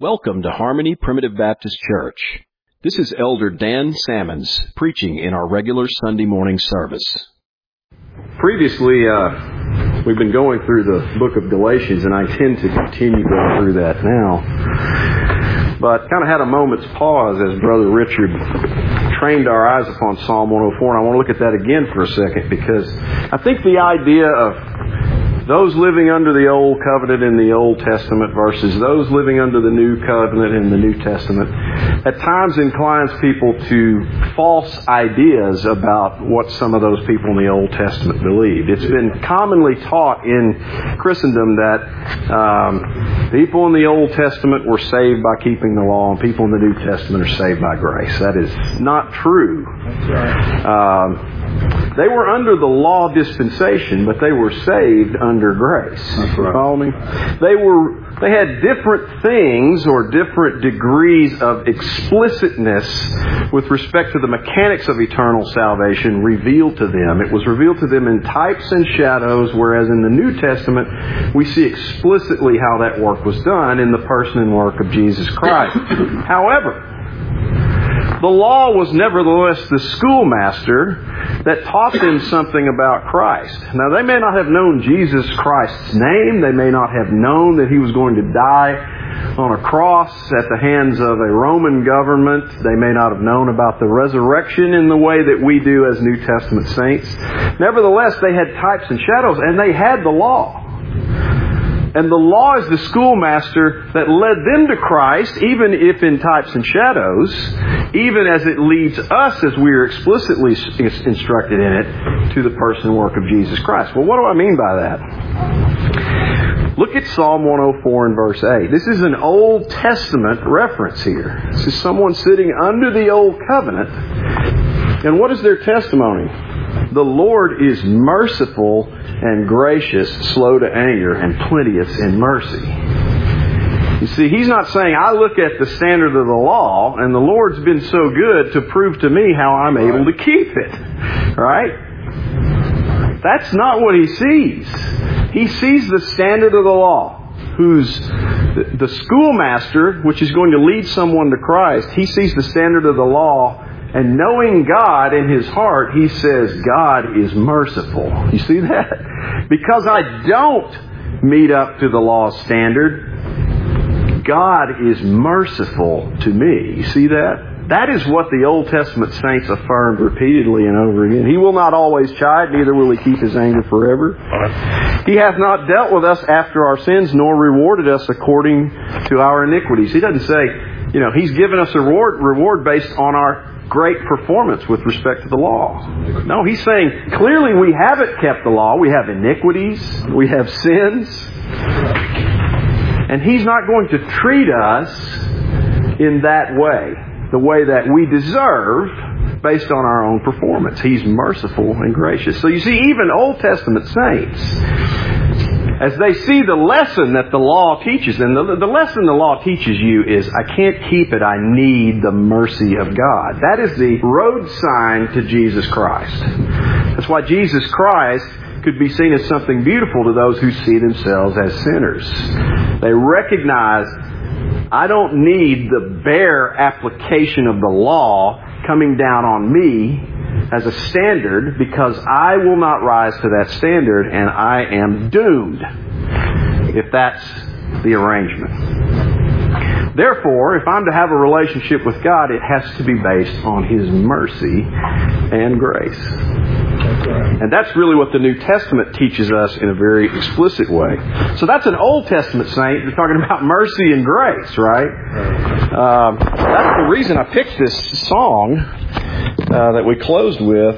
Welcome to Harmony Primitive Baptist Church. This is Elder Dan Sammons preaching in our regular Sunday morning service. Previously, we've been going through the book of Galatians, and I intend to continue going through that now. But kind of had a moment's pause as Brother Richard trained our eyes upon Psalm 104, and I want to look at that again for a second, because I think the idea of those living under the Old Covenant in the Old Testament versus those living under the New Covenant in the New Testament at times inclines people to false ideas about what some of those people in the Old Testament believed. It's been commonly taught in Christendom that people in the Old Testament were saved by keeping the law, and people in the New Testament are saved by grace. That is not true. That's right. They were under the law dispensation, but they were saved under grace. That's right. Follow me? They had different things or different degrees of explicitness with respect to the mechanics of eternal salvation revealed to them. It was revealed to them in types and shadows, whereas in the New Testament we see explicitly how that work was done in the person and work of Jesus Christ. However, the law was nevertheless the schoolmaster that taught them something about Christ. Now, they may not have known Jesus Christ's name. They may not have known that He was going to die on a cross at the hands of a Roman government. They may not have known about the resurrection in the way that we do as New Testament saints. Nevertheless, they had types and shadows, and they had the law. And the law is the schoolmaster that led them to Christ, even if in types and shadows, even as it leads us, as we are explicitly instructed in it, to the person and work of Jesus Christ. Well, what do I mean by that? Look at Psalm 104 and verse 8. This is an Old Testament reference here. This is someone sitting under the Old Covenant. And what is their testimony? The Lord is merciful and gracious, slow to anger, and plenteous in mercy. You see, He's not saying, I look at the standard of the law, and the Lord's been so good to prove to me how I'm able to keep it. Right? That's not what He sees. He sees the standard of the law, who's the schoolmaster, which is going to lead someone to Christ. He sees the standard of the law, and knowing God in his heart, he says, God is merciful. You see that? Because I don't meet up to the law's standard, God is merciful to me. You see that? That is what the Old Testament saints affirmed repeatedly and over again. He will not always chide, neither will He keep His anger forever. He hath not dealt with us after our sins, nor rewarded us according to our iniquities. He doesn't say, He's given us a reward based on our great performance with respect to the law. No, He's saying, clearly we haven't kept the law. We have iniquities. We have sins. And He's not going to treat us in that way, the way that we deserve based on our own performance. He's merciful and gracious. So you see, even Old Testament saints, as they see the lesson that the law teaches them, the lesson the law teaches you is, I can't keep it, I need the mercy of God. That is the road sign to Jesus Christ. That's why Jesus Christ could be seen as something beautiful to those who see themselves as sinners. They recognize, I don't need the bare application of the law coming down on me as a standard, because I will not rise to that standard, and I am doomed if that's the arrangement. Therefore, if I'm to have a relationship with God, it has to be based on His mercy and grace. And that's really what the New Testament teaches us in a very explicit way. So that's an Old Testament saint. They're talking about mercy and grace, right? That's the reason I picked this song that we closed with,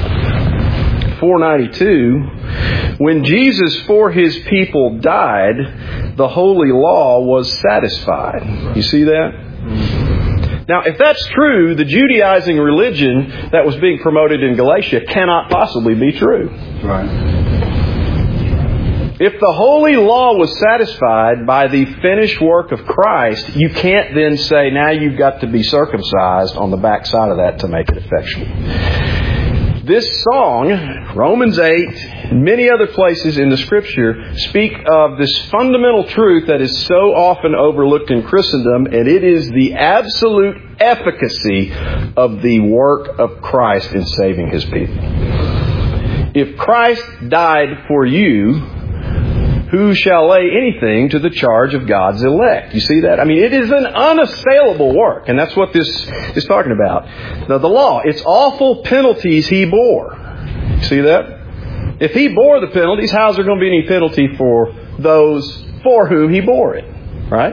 492. When Jesus for His people died, the holy law was satisfied. You see that? Now, if that's true, the Judaizing religion that was being promoted in Galatia cannot possibly be true. Right. If the holy law was satisfied by the finished work of Christ, you can't then say, now you've got to be circumcised on the backside of that to make it effectual. this song, Romans 8, many other places in the Scripture speak of this fundamental truth that is so often overlooked in Christendom, and it is the absolute efficacy of the work of Christ in saving His people. If Christ died for you, who shall lay anything to the charge of God's elect? You see that? I mean, it is an unassailable work, and that's what this is talking about. Now, the law, it's awful penalties He bore. You see that? If He bore the penalties, how's there going to be any penalty for those for whom He bore it? Right?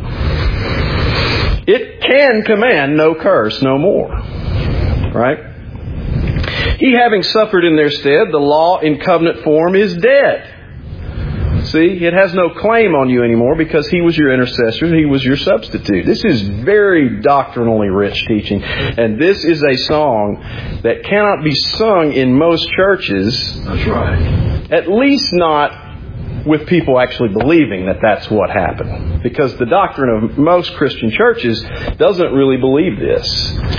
It can command no curse, no more. Right? He having suffered in their stead, the law in covenant form is dead. See, it has no claim on you anymore because He was your intercessor. He was your substitute. This is very doctrinally rich teaching. And this is a song that cannot be sung in most churches. That's right. At least not with people actually believing that that's what happened. Because the doctrine of most Christian churches doesn't really believe this.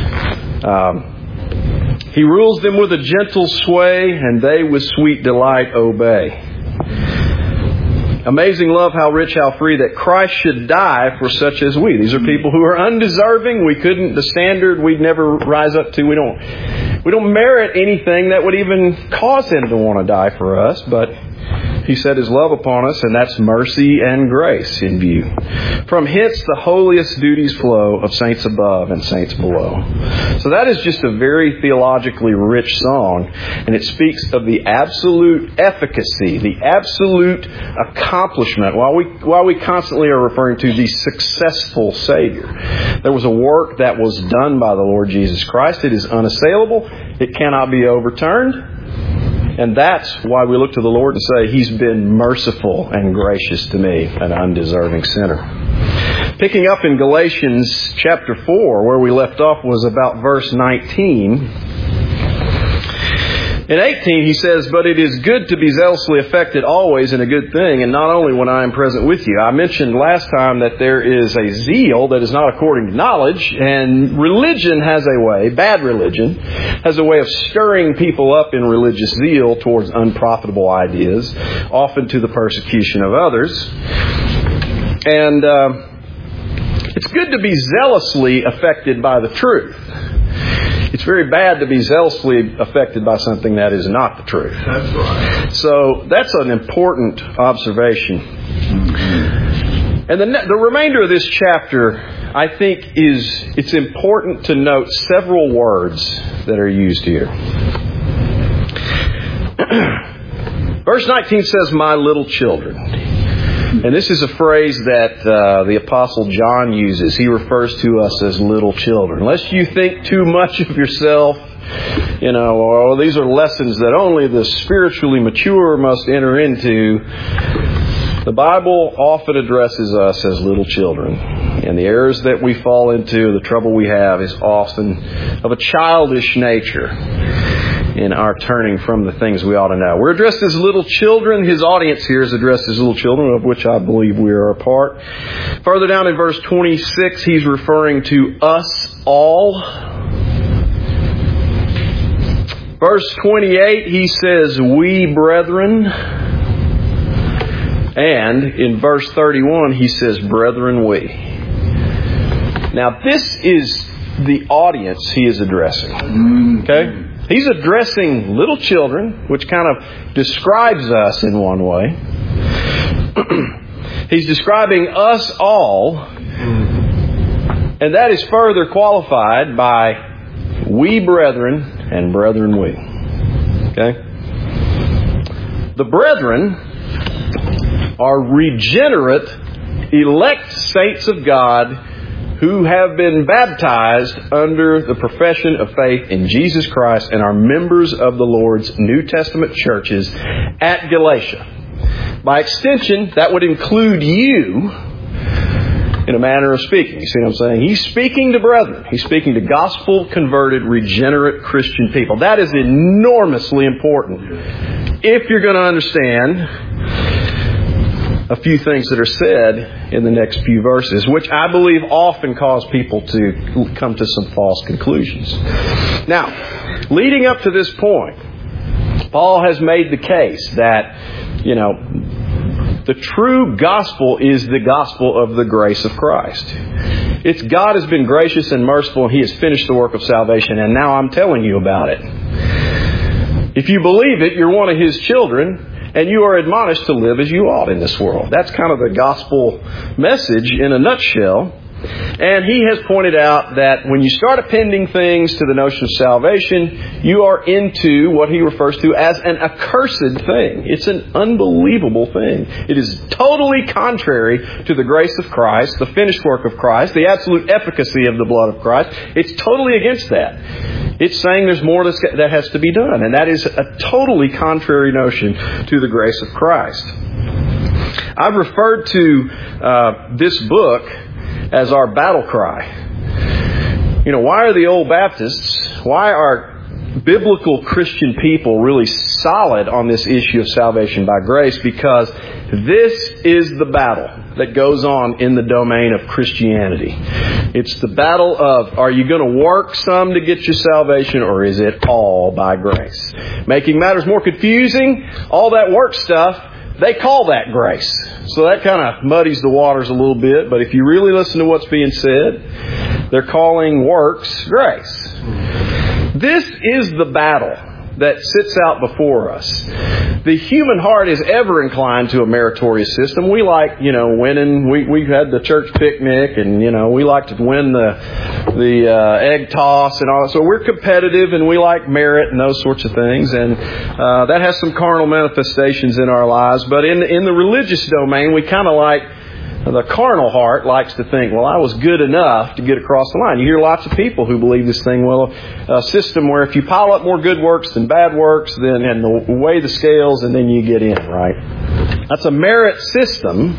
He rules them with a gentle sway, and they with sweet delight obey. Amazing love, how rich, how free, that Christ should die for such as we. These are people who are undeserving. We couldn't, the standard we'd never rise up to. We don't merit anything that would even cause Him to want to die for us, but He set His love upon us, and that's mercy and grace in view. From hence the holiest duties flow of saints above and saints below. So that is just a very theologically rich song, and it speaks of the absolute efficacy, the absolute accomplishment, while we constantly are referring to the successful Savior. There was a work that was done by the Lord Jesus Christ. It is unassailable. It cannot be overturned. And that's why we look to the Lord and say, He's been merciful and gracious to me, an undeserving sinner. Picking up in Galatians chapter 4, where we left off was about verse 19. In 18, he says, "But it is good to be zealously affected always in a good thing, and not only when I am present with you." I mentioned last time that there is a zeal that is not according to knowledge, and religion has a way, bad religion, has a way of stirring people up in religious zeal towards unprofitable ideas, often to the persecution of others. And it's good to be zealously affected by the truth. It's very bad to be zealously affected by something that is not the truth. That's right. So that's an important observation. And the remainder of this chapter, I think, it's important to note several words that are used here. Verse 19 says, "My little children." And this is a phrase that the Apostle John uses. He refers to us as little children. Lest you think too much of yourself, or these are lessons that only the spiritually mature must enter into. The Bible often addresses us as little children. And the errors that we fall into, the trouble we have, is often of a childish nature in our turning from the things we ought to know. We're addressed as little children. His audience here is addressed as little children, of which I believe we are a part. Further down in verse 26, he's referring to us all. Verse 28, he says, "We brethren." And in verse 31, he says, "Brethren, we." Now, this is the audience he is addressing. Okay? He's addressing little children, which kind of describes us in one way. He's describing us all, and that is further qualified by "we brethren" and "brethren we." Okay? The brethren are regenerate, elect saints of God who have been baptized under the profession of faith in Jesus Christ and are members of the Lord's New Testament churches at Galatia. By extension, that would include you in a manner of speaking. You see what I'm saying? He's speaking to brethren. He's speaking to gospel-converted, regenerate Christian people. That is enormously important if you're going to understand a few things that are said in the next few verses, which I believe often cause people to come to some false conclusions. Now, leading up to this point, Paul has made the case that, the true gospel is the gospel of the grace of Christ. It's God has been gracious and merciful, and He has finished the work of salvation, and now I'm telling you about it. If you believe it, you're one of His children, and you are admonished to live as you ought in this world. That's kind of the gospel message in a nutshell. And he has pointed out that when you start appending things to the notion of salvation, you are into what he refers to as an accursed thing. It's an unbelievable thing. It is totally contrary to the grace of Christ, the finished work of Christ, the absolute efficacy of the blood of Christ. It's totally against that. It's saying there's more that has to be done. And that is a totally contrary notion to the grace of Christ. I've referred to this book as our battle cry. Why are the old Baptists, why are biblical Christian people really solid on this issue of salvation by grace? Because this is the battle that goes on in the domain of Christianity. It's the battle of, are you going to work some to get your salvation, or is it all by grace? Making matters more confusing, all that work stuff, they call that grace. So that kind of muddies the waters a little bit. But if you really listen to what's being said, they're calling works grace. This is the battle that sits out before us. The human heart is ever inclined to a meritorious system. We like, winning. We had the church picnic, and, we like to win the egg toss and all that. So we're competitive, and we like merit and those sorts of things. And that has some carnal manifestations in our lives. But in the religious domain, we kind of like, the carnal heart likes to think, well, I was good enough to get across the line. You hear lots of people who believe this thing, a system where if you pile up more good works than bad works, then and weigh the scales, and then you get in, right? That's a merit system,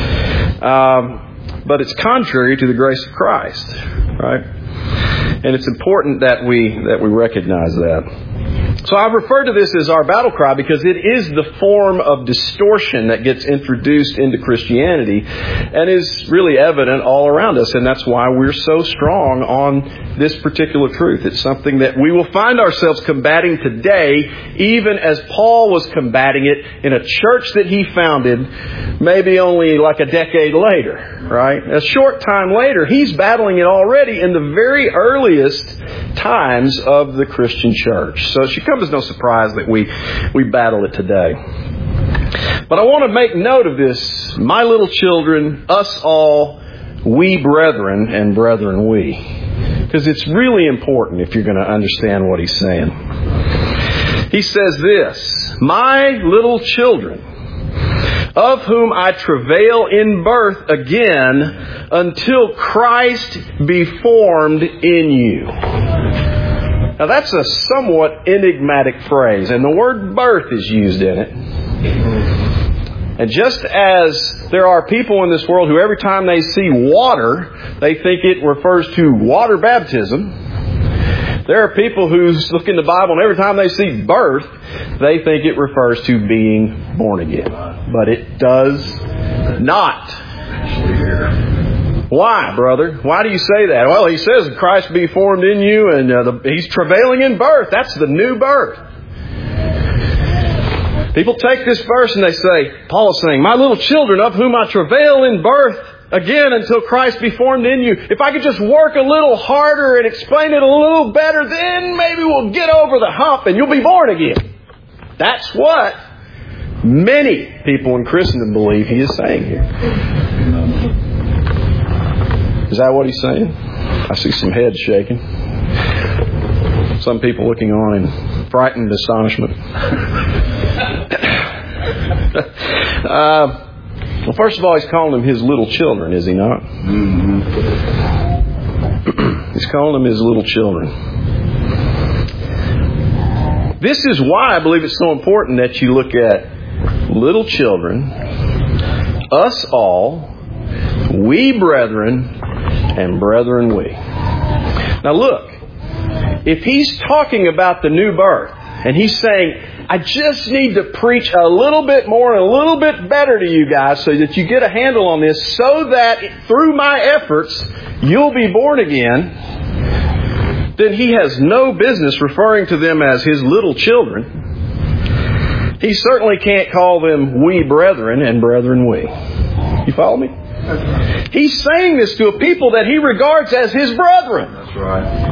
but it's contrary to the grace of Christ, right? And it's important that we recognize that. So I've referred to this as our battle cry because it is the form of distortion that gets introduced into Christianity and is really evident all around us. And that's why we're so strong on this particular truth. It's something that we will find ourselves combating today, even as Paul was combating it in a church that he founded maybe only like a decade later, right? A short time later, he's battling it already in the very earliest times of the Christian church. So it should come as no surprise that we battle it today. But I want to make note of this. My little children, us all, we brethren, and brethren we. Because it's really important if you're going to understand what he's saying. He says this, my little children, of whom I travail in birth again until Christ be formed in you. Now that's a somewhat enigmatic phrase, and the word birth is used in it. And just as there are people in this world who every time they see water, they think it refers to water baptism. There are people who look in the Bible and every time they see birth, they think it refers to being born again. But it does not. Why, brother? Why do you say that? Well, he says Christ be formed in you, and he's travailing in birth. That's the new birth. People take this verse and they say, Paul is saying, my little children, of whom I travail in birth again until Christ be formed in you. If I could just work a little harder and explain it a little better, then maybe we'll get over the hump and you'll be born again. That's what many people in Christendom believe he is saying here. Is that what he's saying? I see some heads shaking. Some people looking on in frightened astonishment. Well, first of all, he's calling them his little children, is he not? Mm-hmm. He's calling them his little children. This is why I believe it's so important that you look at little children, us all, we brethren, and brethren we. Now look, if he's talking about the new birth, And He's saying, I just need to preach a little bit more and a little bit better to you guys so that you get a handle on this, so that through my efforts you'll be born again. Then He has no business referring to them as His little children. He certainly can't call them we brethren and brethren we. You follow me? He's saying this to a people that He regards as His brethren. That's right.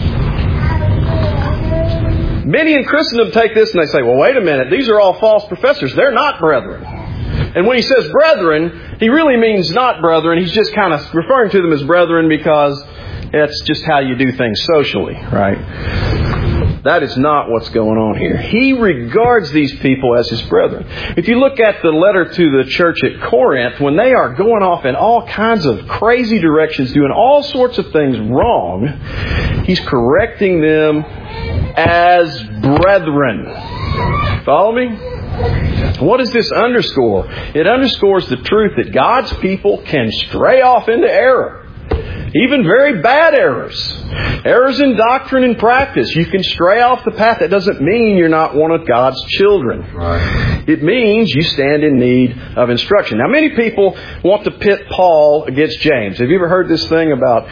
Many in Christendom take this and they say, well, wait a minute, these are all false professors. They're not brethren. And when He says brethren, He really means not brethren. He's just kind of referring to them as brethren because that's just how you do things socially, right? That is not what's going on here. He regards these people as His brethren. If you look at the letter to the church at Corinth, when they are going off in all kinds of crazy directions, doing all sorts of things wrong, He's correcting them as brethren. Follow me? What does this underscore? It underscores the truth that God's people can stray off into error. Even very bad errors. Errors in doctrine and practice. You can stray off the path. That doesn't mean you're not one of God's children. Right. It means you stand in need of instruction. Now, many people want to pit Paul against James. Have you ever heard this thing about,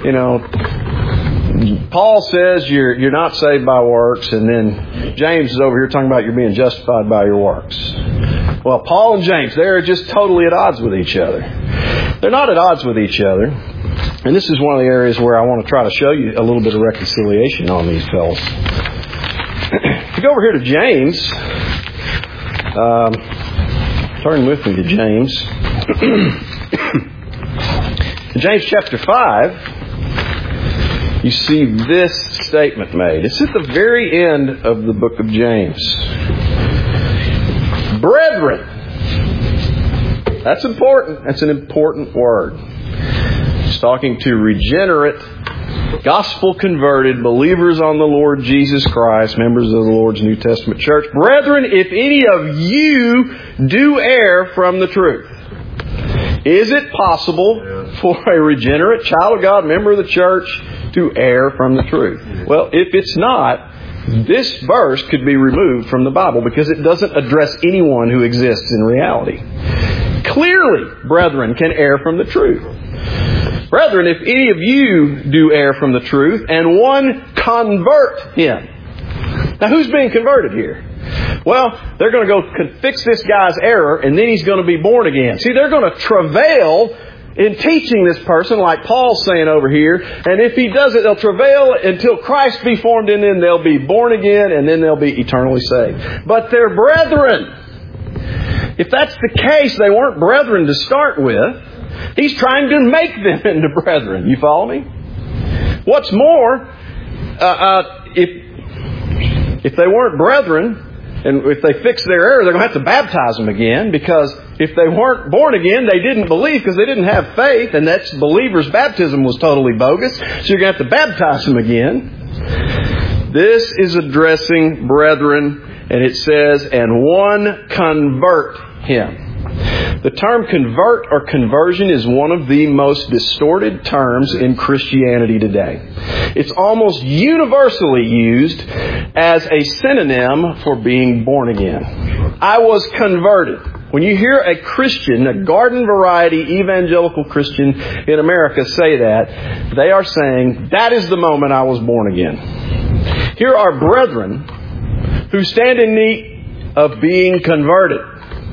Paul says you're not saved by works, and then James is over here talking about you're being justified by your works. Well, Paul and James, they're just totally at odds with each other. They're not at odds with each other. And this is one of the areas where I want to try to show you a little bit of reconciliation on these fellows. If you go over here to James, turn with me to James. In James chapter 5, you see this statement made. It's at the very end of the book of James. Brethren. That's important. That's an important word. He's talking to regenerate, gospel-converted believers on the Lord Jesus Christ, members of the Lord's New Testament church. Brethren, if any of you do err from the truth. Is it possible for a regenerate child of God, member of the church, to err from the truth? Well, if it's not, this verse could be removed from the Bible because it doesn't address anyone who exists in reality. Clearly, brethren can err from the truth. Brethren, if any of you do err from the truth, and one convert him. Now, who's being converted here? Well, they're going to go fix this guy's error, and then he's going to be born again. See, they're going to travail in teaching this person, like Paul's saying over here. And if he does it, they'll travail until Christ be formed in them. They'll be born again, and then they'll be eternally saved. But they're brethren. If that's the case, they weren't brethren to start with. He's trying to make them into brethren. You follow me? What's more, if they weren't brethren, and if they fix their error, they're going to have to baptize them again, because if they weren't born again, they didn't believe because they didn't have faith, and that's believers' baptism was totally bogus. So you're going to have to baptize them again. This is addressing brethren, and it says, and one convert him. The term convert or conversion is one of the most distorted terms in Christianity today. It's almost universally used as a synonym for being born again. I was converted. When you hear a Christian, a garden variety evangelical Christian in America say that, they are saying, that is the moment I was born again. Here are brethren who stand in need of being converted.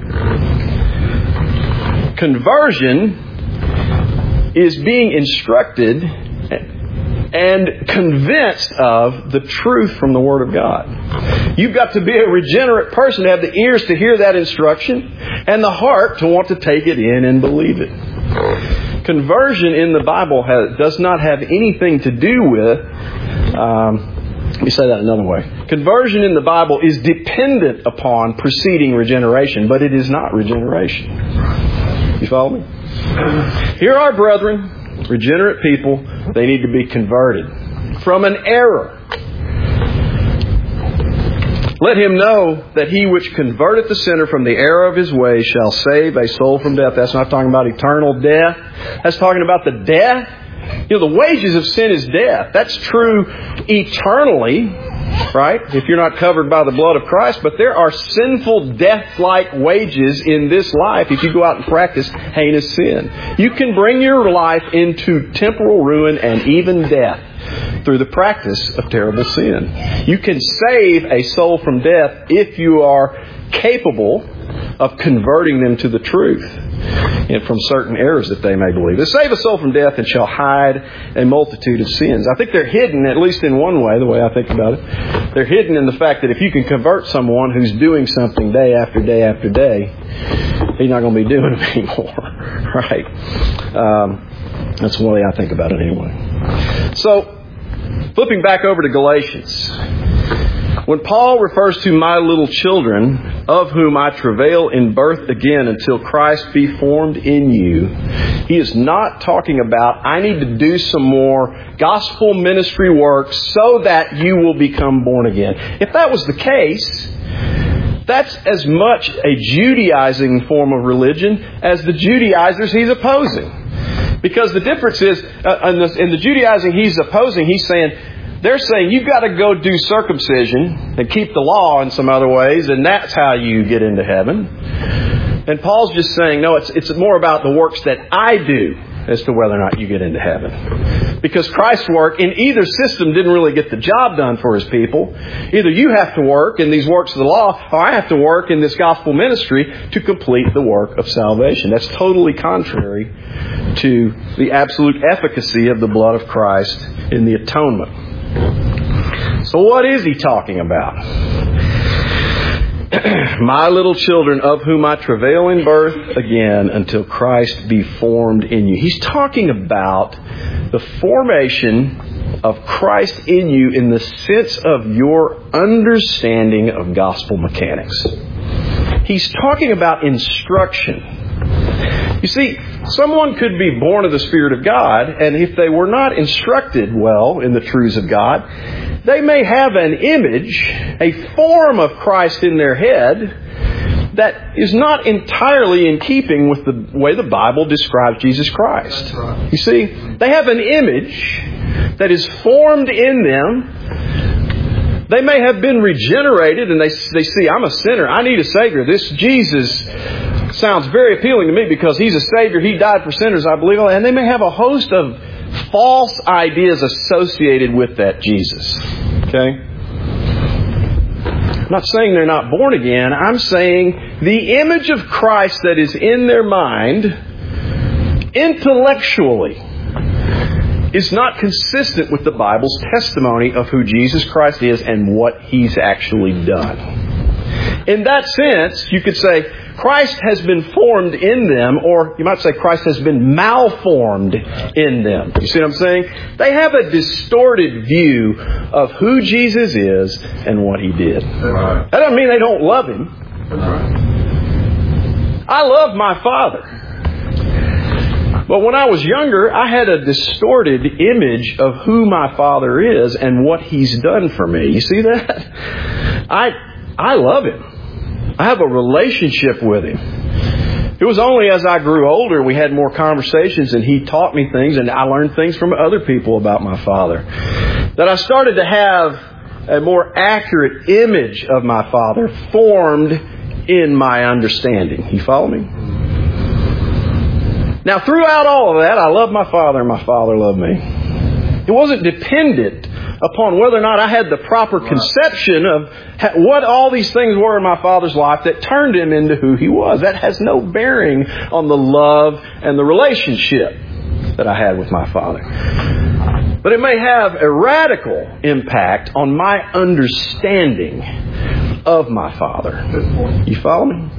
Conversion is being instructed and convinced of the truth from the Word of God. You've got to be a regenerate person to have the ears to hear that instruction and the heart to want to take it in and believe it. Conversion in the Bible does not have anything to do with... let me say that another way. Conversion in the Bible is dependent upon preceding regeneration, but it is not regeneration. You follow me? Here are brethren, regenerate people. They need to be converted from an error. Let him know that he which converteth the sinner from the error of his way shall save a soul from death. That's not talking about eternal death. That's talking about the death. The wages of sin is death. That's true eternally. right? If you're not covered by the blood of Christ. But there are sinful, death-like wages in this life if you go out and practice heinous sin. You can bring your life into temporal ruin and even death through the practice of terrible sin. You can save a soul from death if you are capable of converting them to the truth and from certain errors that they may believe. They save a soul from death and shall hide a multitude of sins. I think they're hidden, at least in one way, the way I think about it. They're hidden in the fact that if you can convert someone who's doing something day after day after day, he's not going to be doing it anymore. Right? That's the way I think about it anyway. So, flipping back over to Galatians. When Paul refers to my little children, of whom I travail in birth again until Christ be formed in you, he is not talking about, I need to do some more gospel ministry work so that you will become born again. If that was the case, that's as much a Judaizing form of religion as the Judaizers he's opposing. Because the difference is, in the Judaizing he's opposing, they're saying you've got to go do circumcision and keep the law in some other ways, and that's how you get into heaven. And Paul's just saying, no, it's more about the works that I do as to whether or not you get into heaven. Because Christ's work in either system didn't really get the job done for His people. Either you have to work in these works of the law, or I have to work in this gospel ministry to complete the work of salvation. That's totally contrary to the absolute efficacy of the blood of Christ in the atonement. So what is he talking about? My little children, of whom I travail in birth again until Christ be formed in you. He's talking about the formation of Christ in you in the sense of your understanding of gospel mechanics. He's talking about instruction. You see, someone could be born of the Spirit of God, and if they were not instructed well in the truths of God, they may have an image, a form of Christ in their head that is not entirely in keeping with the way the Bible describes Jesus Christ. That's right. You see, they have an image that is formed in them. They may have been regenerated and they see, I'm a sinner, I need a Savior. This Jesus sounds very appealing to me because He's a Savior, He died for sinners, I believe. And they may have a host of false ideas associated with that Jesus. Okay? I'm not saying they're not born again. I'm saying the image of Christ that is in their mind intellectually is not consistent with the Bible's testimony of who Jesus Christ is and what He's actually done. In that sense, you could say Christ has been formed in them, or you might say Christ has been malformed in them. You see what I'm saying? They have a distorted view of who Jesus is and what He did. Right. That doesn't mean they don't love Him. Right. I love my Father. But when I was younger, I had a distorted image of who my Father is and what He's done for me. You see that? I love Him. I have a relationship with Him. It was only as I grew older, we had more conversations and He taught me things and I learned things from other people about my Father, that I started to have a more accurate image of my Father formed in my understanding. You follow me? Now, throughout all of that, I loved my Father and my Father loved me. It wasn't dependent upon whether or not I had the proper conception of what all these things were in my Father's life that turned Him into who He was. That has no bearing on the love and the relationship that I had with my Father. But it may have a radical impact on my understanding of my Father. You follow me?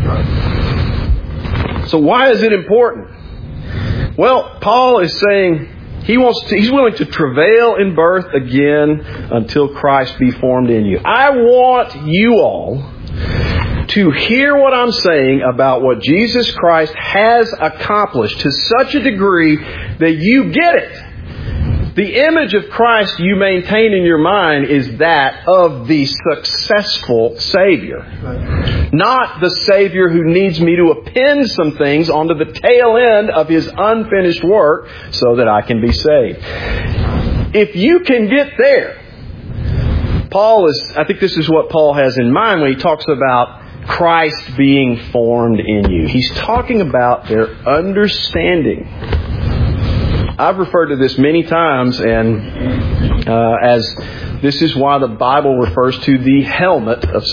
So why is it important? Well, Paul is saying he's willing to travail in birth again until Christ be formed in you. I want you all to hear what I'm saying about what Jesus Christ has accomplished to such a degree that you get it. The image of Christ you maintain in your mind is that of the successful Savior. Not the Savior who needs me to append some things onto the tail end of His unfinished work so that I can be saved. If you can get there, I think this is what Paul has in mind when he talks about Christ being formed in you. He's talking about their understanding. I've referred to this many times, and as this is why the Bible refers to the helmet of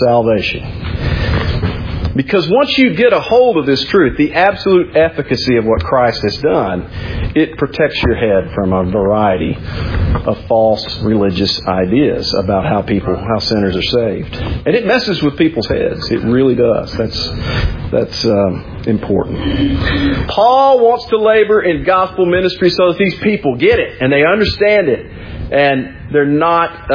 salvation. Because once you get a hold of this truth, the absolute efficacy of what Christ has done, it protects your head from a variety of false religious ideas about how sinners are saved. And it messes with people's heads. It really does. That's important. Paul wants to labor in gospel ministry so that these people get it and they understand it, and they're not,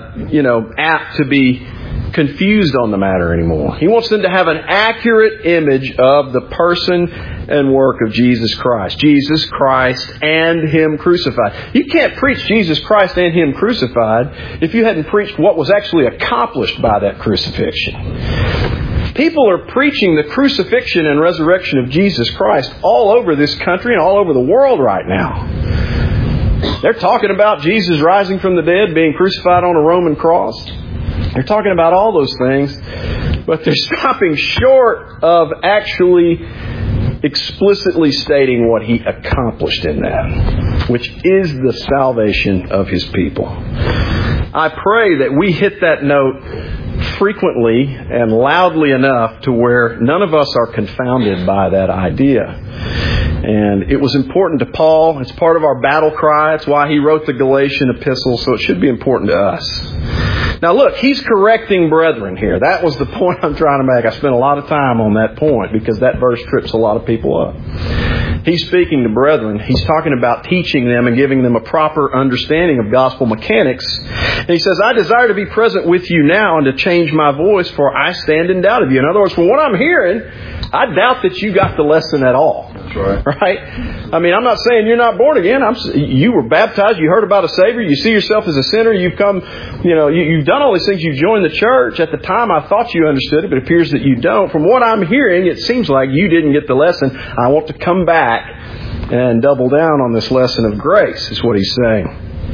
apt to be confused on the matter anymore. He wants them to have an accurate image of the person and work of Jesus Christ. Jesus Christ and Him crucified. You can't preach Jesus Christ and Him crucified if you hadn't preached what was actually accomplished by that crucifixion. People are preaching the crucifixion and resurrection of Jesus Christ all over this country and all over the world right now. They're talking about Jesus rising from the dead, being crucified on a Roman cross. They're talking about all those things, but they're stopping short of actually explicitly stating what He accomplished in that, which is the salvation of His people. I pray that we hit that note frequently and loudly enough to where none of us are confounded by that idea. And it was important to Paul. It's part of our battle cry. It's why he wrote the Galatian epistle, so it should be important to us. Now look, he's correcting brethren here. That was the point I'm trying to make. I spent a lot of time on that point because that verse trips a lot of people up. He's speaking to brethren. He's talking about teaching them and giving them a proper understanding of gospel mechanics. And he says, I desire to be present with you now and to change my voice, for I stand in doubt of you. In other words, from what I'm hearing, I doubt that you got the lesson at all. That's right. Right? I mean, I'm not saying you're not born again. You were baptized. You heard about a Savior. You see yourself as a sinner. You've come, you've done all these things. You've joined the church. At the time, I thought you understood it, but it appears that you don't. From what I'm hearing, it seems like you didn't get the lesson. I want to come back and double down on this lesson of grace, is what he's saying.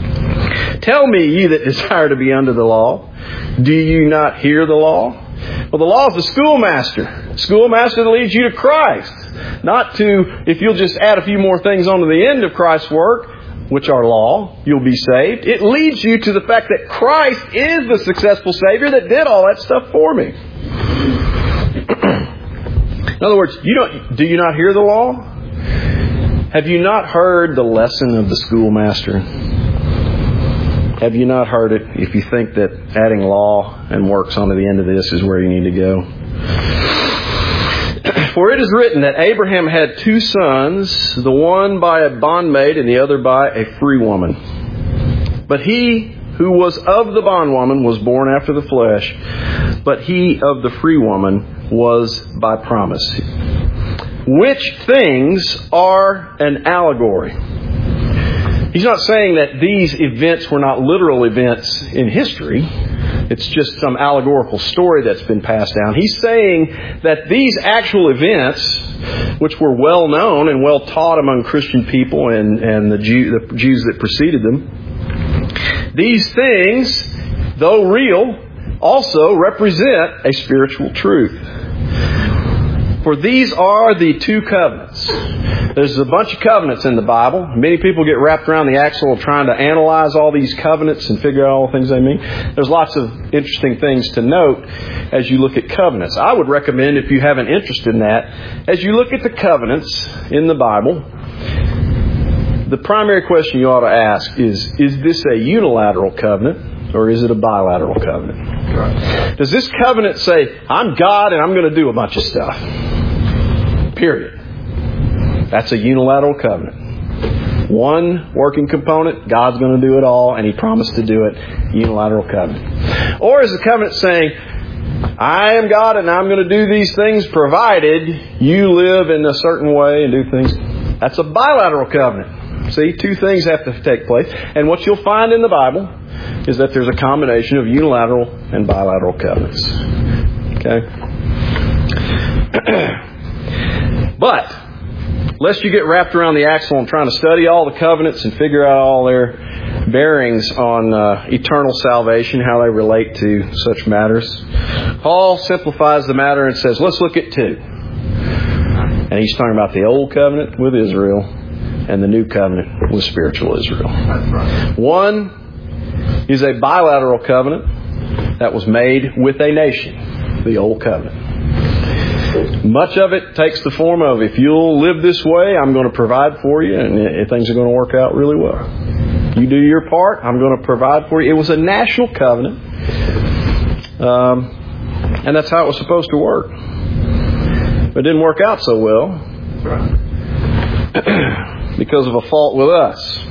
Tell me, ye that desire to be under the law, do you not hear the law? Well, the law is the schoolmaster. Schoolmaster that leads you to Christ. Not to, if you'll just add a few more things onto the end of Christ's work, which are law, you'll be saved. It leads you to the fact that Christ is the successful Savior that did all that stuff for me. In other words, do you not hear the law? Have you not heard the lesson of the schoolmaster? Have you not heard it if you think that adding law and works onto the end of this is where you need to go? For it is written that Abraham had two sons, the one by a bondmaid and the other by a free woman. But he who was of the bondwoman was born after the flesh, but he of the free woman was by promise. Which things are an allegory? He's not saying that these events were not literal events in history. It's just some allegorical story that's been passed down. He's saying that these actual events, which were well known and well taught among Christian people and the Jews that preceded them, these things, though real, also represent a spiritual truth. For these are the two covenants. There's a bunch of covenants in the Bible. Many people get wrapped around the axle of trying to analyze all these covenants and figure out all the things they mean. There's lots of interesting things to note as you look at covenants. I would recommend, if you have an interest in that, as you look at the covenants in the Bible, the primary question you ought to ask is this a unilateral covenant or is it a bilateral covenant? Right. Does this covenant say, I'm God and I'm going to do a bunch of stuff? Period. That's a unilateral covenant. One working component, God's going to do it all, and He promised to do it. Unilateral covenant. Or is the covenant saying, I am God and I'm going to do these things provided you live in a certain way and do things? That's a bilateral covenant. See, two things have to take place. And what you'll find in the Bible is that there's a combination of unilateral and bilateral covenants. Okay? But lest you get wrapped around the axle and trying to study all the covenants and figure out all their bearings on eternal salvation, how they relate to such matters, Paul simplifies the matter and says, let's look at two. And he's talking about the old covenant with Israel and the new covenant with spiritual Israel. That's right. One is a bilateral covenant that was made with a nation, the old covenant. Much of it takes the form of, if you'll live this way, I'm going to provide for you, and things are going to work out really well. You do your part, I'm going to provide for you. It was a national covenant, and that's how it was supposed to work. But it didn't work out so well because of a fault with us.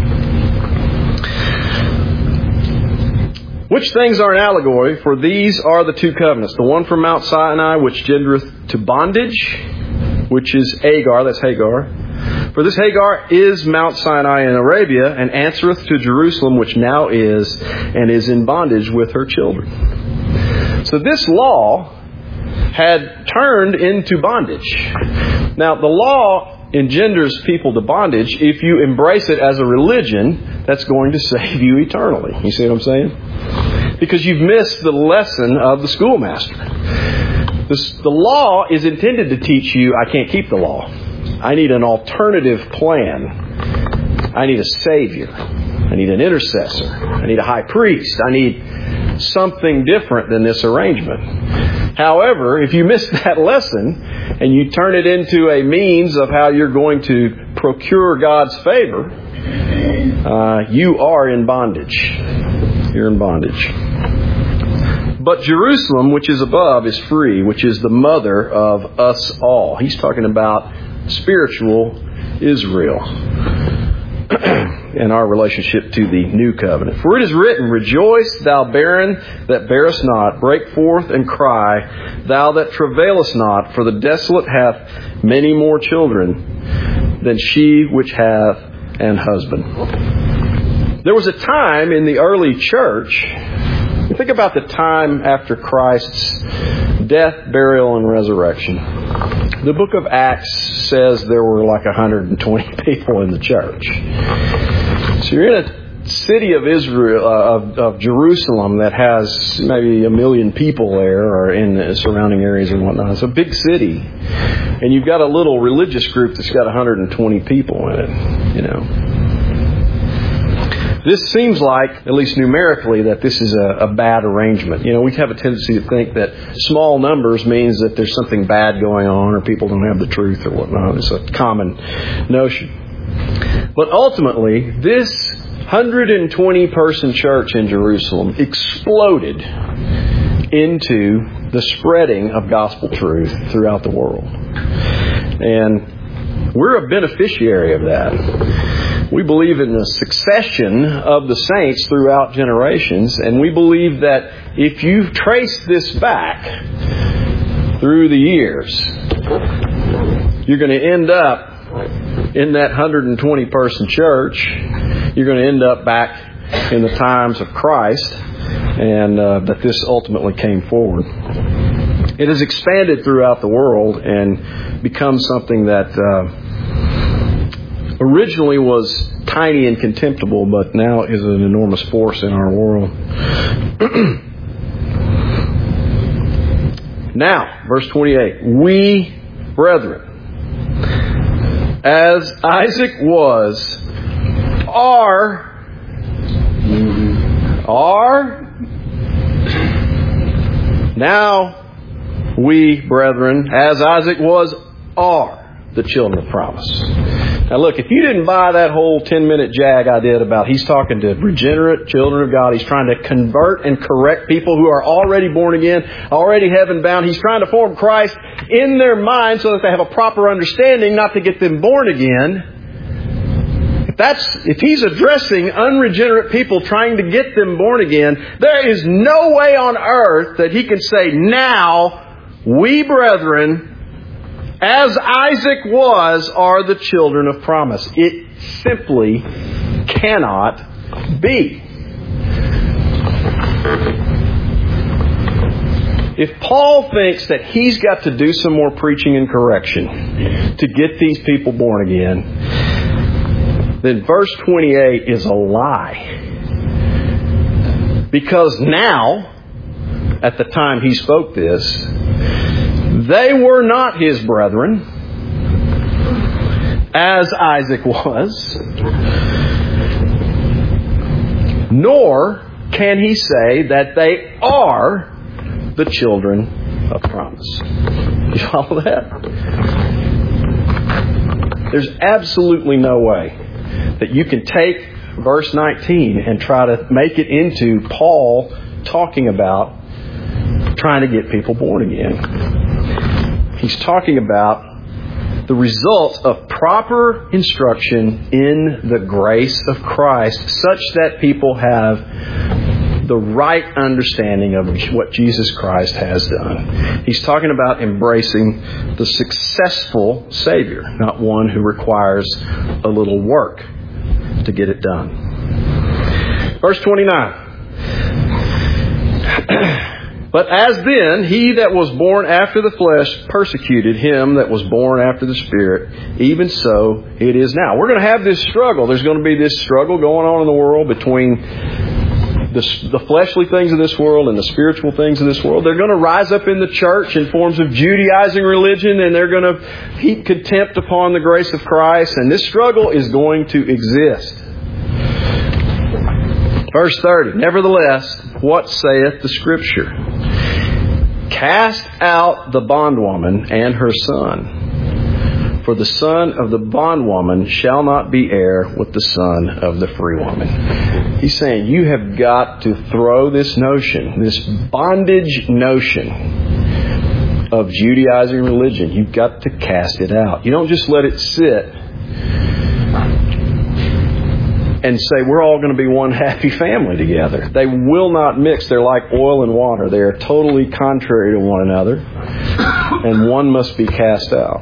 Which things are an allegory? For these are the two covenants. The one from Mount Sinai, which gendereth to bondage, which is Agar, that's Hagar. For this Hagar is Mount Sinai in Arabia, and answereth to Jerusalem, which now is, and is in bondage with her children. So this law had turned into bondage. Now, the law engenders people to bondage. If you embrace it as a religion, that's going to save you eternally. You see what I'm saying? Because you've missed the lesson of the schoolmaster. The law is intended to teach you, I can't keep the law. I need an alternative plan. I need a Savior. I need an intercessor. I need a high priest. I need something different than this arrangement. However, if you miss that lesson and you turn it into a means of how you're going to procure God's favor, you are in bondage. You're in bondage. But Jerusalem, which is above, is free, which is the mother of us all. He's talking about spiritual Israel and our relationship to the new covenant. For it is written, Rejoice, thou barren that bearest not. Break forth and cry, thou that travailest not. For the desolate hath many more children than she which hath an husband. There was a time in the early church, think about the time after Christ's death, burial, and resurrection. The book of Acts says there were like 120 people in the church. So you're in a city of Israel, of Jerusalem, that has maybe 1 million people there, or in the surrounding areas and whatnot. It's a big city. And you've got a little religious group that's got 120 people in it, you know. This seems like, at least numerically, that this is a bad arrangement. You know, we have a tendency to think that small numbers means that there's something bad going on or people don't have the truth or whatnot. It's a common notion. But ultimately, this 120-person church in Jerusalem exploded into the spreading of gospel truth throughout the world. And we're a beneficiary of that. We believe in the succession of the saints throughout generations, and we believe that if you trace this back through the years, you're going to end up in that 120-person church. You're going to end up back in the times of Christ, and that this ultimately came forward. It has expanded throughout the world and become something that originally was tiny and contemptible, but now is an enormous force in our world. Now, verse 28. We, brethren, as Isaac was, are now we, brethren, as Isaac was, are the children of promise. Now look, if you didn't buy that whole 10-minute jag I did about he's talking to regenerate children of God, he's trying to convert and correct people who are already born again, already heaven-bound. He's trying to form Christ in their mind so that they have a proper understanding, not to get them born again. If he's addressing unregenerate people, trying to get them born again, there is no way on earth that he can say, now, we brethren, as Isaac was, are the children of promise. It simply cannot be. If Paul thinks that he's got to do some more preaching and correction to get these people born again, then verse 28 is a lie. Because now, at the time he spoke this, they were not his brethren, as Isaac was, nor can he say that they are the children of promise. You follow that? There's absolutely no way that you can take verse 19 and try to make it into Paul talking about trying to get people born again. He's talking about the result of proper instruction in the grace of Christ, such that people have the right understanding of what Jesus Christ has done. He's talking about embracing the successful Savior, not one who requires a little work to get it done. Verse 29. But as then, he that was born after the flesh persecuted him that was born after the Spirit, even so it is now. We're going to have this struggle. There's going to be this struggle going on in the world between the fleshly things of this world and the spiritual things of this world. They're going to rise up in the church in forms of Judaizing religion, and they're going to heap contempt upon the grace of Christ. And this struggle is going to exist. Verse 30. Nevertheless, what saith the Scripture? Cast out the bondwoman and her son. For the son of the bondwoman shall not be heir with the son of the free woman. He's saying you have got to throw this notion, this bondage notion of Judaizing religion. You've got to cast it out. You don't just let it sit and say we're all going to be one happy family together. They will not mix. They're like oil and water. They are totally contrary to one another, and one must be cast out.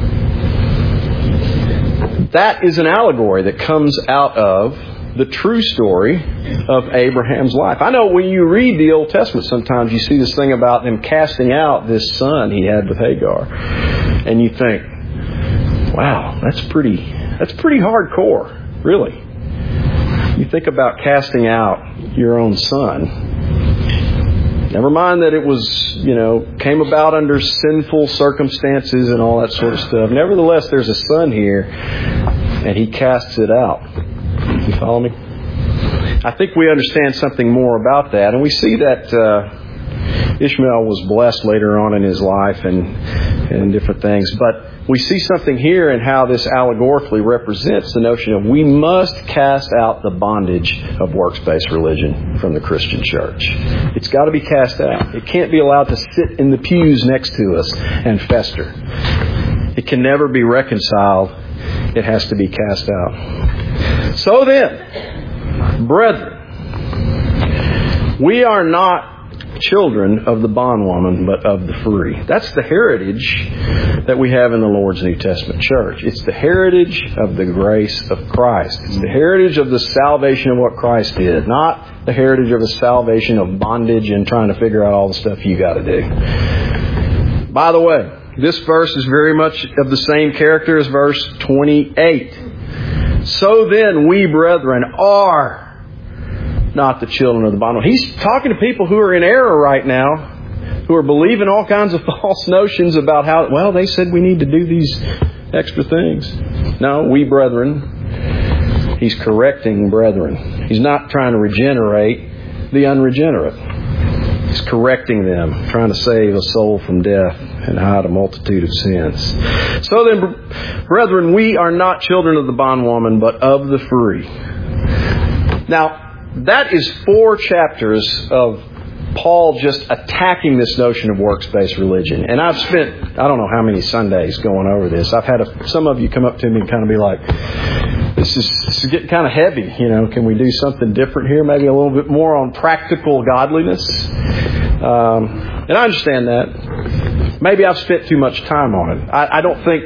That is an allegory that comes out of the true story of Abraham's life. I know when you read the Old Testament, sometimes you see this thing about them casting out this son he had with Hagar. And you think, wow, that's pretty hardcore, really. You think about casting out your own son. Never mind that it was, came about under sinful circumstances and all that sort of stuff. Nevertheless, there's a son here, and he casts it out. You follow me? I think we understand something more about that, and we see that Ishmael was blessed later on in his life and different things. But we see something here in how this allegorically represents the notion of we must cast out the bondage of works-based religion from the Christian church. It's got to be cast out. It can't be allowed to sit in the pews next to us and fester. It can never be reconciled. It has to be cast out. So then, brethren, we are not children of the bondwoman, but of the free. That's the heritage that we have in the Lord's New Testament church. It's the heritage of the grace of Christ. It's the heritage of the salvation of what Christ did, not the heritage of the salvation of bondage and trying to figure out all the stuff you got to do. By the way, this verse is very much of the same character as verse 28. So then we, brethren, are not the children of the bondwoman. He's talking to people who are in error right now, who are believing all kinds of false notions about how, they said we need to do these extra things. No, we, brethren. He's correcting brethren. He's not trying to regenerate the unregenerate. He's correcting them, trying to save a soul from death and hide a multitude of sins. So then, brethren, we are not children of the bondwoman, but of the free. Now, that is 4 chapters of Paul just attacking this notion of works-based religion. And I've spent, I don't know how many Sundays going over this. I've had some of you come up to me and kind of be like, this is getting kind of heavy. Can we do something different here? Maybe a little bit more on practical godliness. And I understand that. Maybe I've spent too much time on it. I don't think...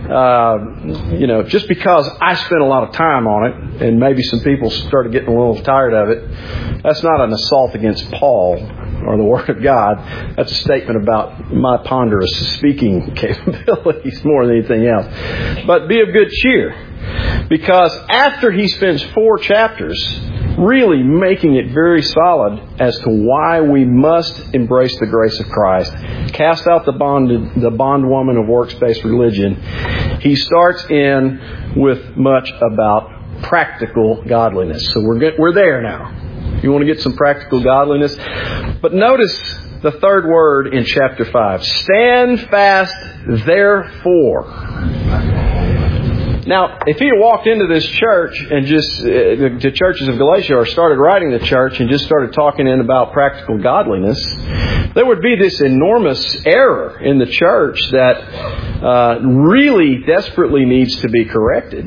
just because I spent a lot of time on it, and maybe some people started getting a little tired of it, that's not an assault against Paul or the Word of God. That's a statement about my ponderous speaking capabilities more than anything else. But be of good cheer, because after he spends 4 chapters really making it very solid as to why we must embrace the grace of Christ, cast out the bondwoman of works-based religion, he starts in with much about practical godliness. So we're there now. You want to get some practical godliness? But notice the third word in chapter 5. Stand fast, therefore. Now, if he had walked into this church and just, the churches of Galatia, or started writing the church and just started talking in about practical godliness, there would be this enormous error in the church that really desperately needs to be corrected.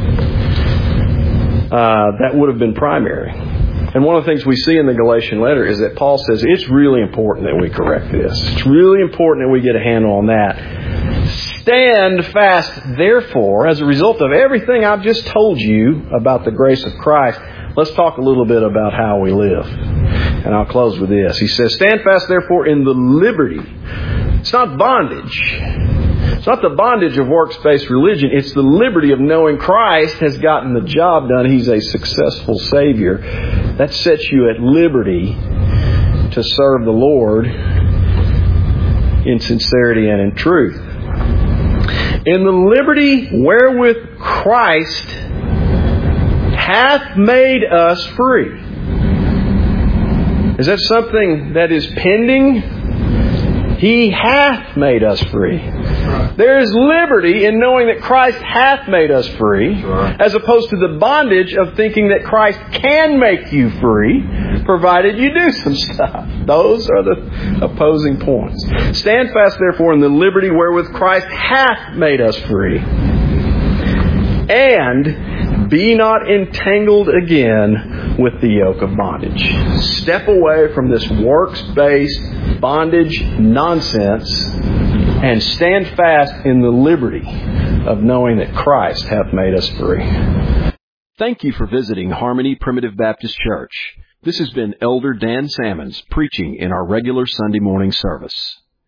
That would have been primary. And one of the things we see in the Galatian letter is that Paul says it's really important that we correct this. It's really important that we get a handle on that. Stand fast, therefore, as a result of everything I've just told you about the grace of Christ. Let's talk a little bit about how we live. And I'll close with this. He says, stand fast, therefore, in the liberty. It's not bondage. It's not the bondage of works-based religion. It's the liberty of knowing Christ has gotten the job done. He's a successful Savior. That sets you at liberty to serve the Lord in sincerity and in truth. In the liberty wherewith Christ hath made us free. Is that something that is pending? He hath made us free. There is liberty in knowing that Christ hath made us free, as opposed to the bondage of thinking that Christ can make you free, provided you do some stuff. Those are the opposing points. Stand fast, therefore, in the liberty wherewith Christ hath made us free. And be not entangled again with the yoke of bondage. Step away from this works-based bondage nonsense and stand fast in the liberty of knowing that Christ hath made us free. Thank you for visiting Harmony Primitive Baptist Church. This has been Elder Dan Sammons preaching in our regular Sunday morning service.